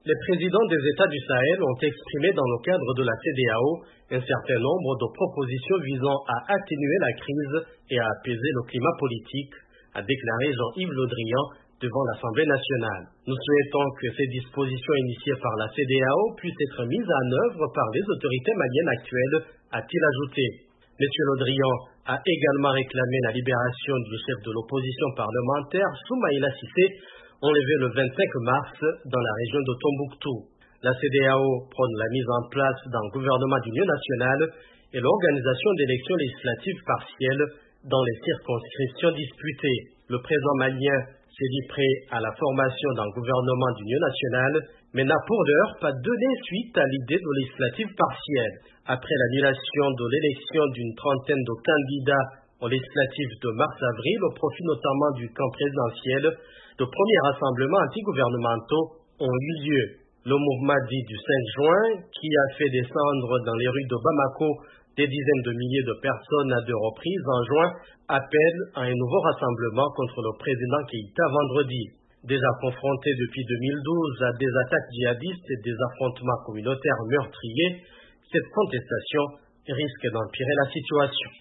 Les présidents des États du Sahel ont exprimé dans le cadre de la CEDEAO un certain nombre de propositions visant à atténuer la crise et à apaiser le climat politique, a déclaré Jean-Yves Le Drian devant l'Assemblée nationale. Nous souhaitons que ces dispositions initiées par la CEDEAO puissent être mises en œuvre par les autorités maliennes actuelles, a-t-il ajouté. M. Le Drian a également réclamé la libération du chef de l'opposition parlementaire, Soumaïla Cissé, enlevé le 25 mars dans la région de Tombouctou. La CEDEAO prône la mise en place d'un gouvernement d'union nationale et l'organisation d'élections législatives partielles dans les circonscriptions disputées. Le président malien s'est dit prêt à la formation d'un gouvernement d'union nationale, mais n'a pour l'heure pas donné suite à l'idée de législative partielle. Après l'annulation de l'élection d'une trentaine de candidats aux législatives de mars-avril, au profit notamment du camp présidentiel, de premiers rassemblements antigouvernementaux ont eu lieu. Le mouvement dit du 5 juin, qui a fait descendre dans les rues de Bamako des dizaines de milliers de personnes à deux reprises en juin, appelle à un nouveau rassemblement contre le président Keïta vendredi. Déjà confronté depuis 2012 à des attaques djihadistes et des affrontements communautaires meurtriers, cette contestation risque d'empirer la situation.